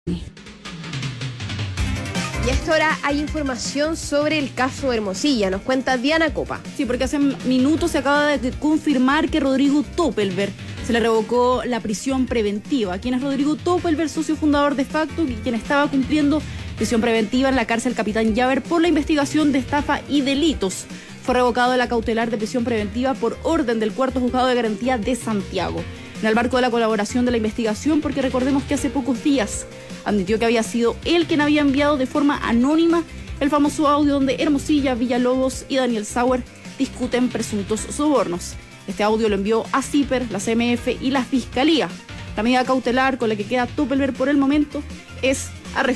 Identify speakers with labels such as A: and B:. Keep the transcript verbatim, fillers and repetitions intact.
A: Y a esta hora hay información sobre el caso Hermosilla. Nos cuenta Diana Copa.
B: Sí, porque hace minutos se acaba de confirmar que Rodrigo Toppelberg se le revocó la prisión preventiva. ¿Quién es Rodrigo Toppelberg? Socio fundador de Facto, y quien estaba cumpliendo prisión preventiva en la cárcel Capitán Llaver por la investigación de estafa y delitos. Fue revocado de la cautelar de prisión preventiva por orden del Cuarto Juzgado de Garantía de Santiago, en el marco de la colaboración de la investigación, porque recordemos que hace pocos días admitió que había sido él quien había enviado de forma anónima el famoso audio donde Hermosilla, Villalobos y Daniel Sauer discuten presuntos sobornos. Este audio lo envió a CIPER, la C M F y la Fiscalía. La medida cautelar con la que queda Toppelberg por el momento es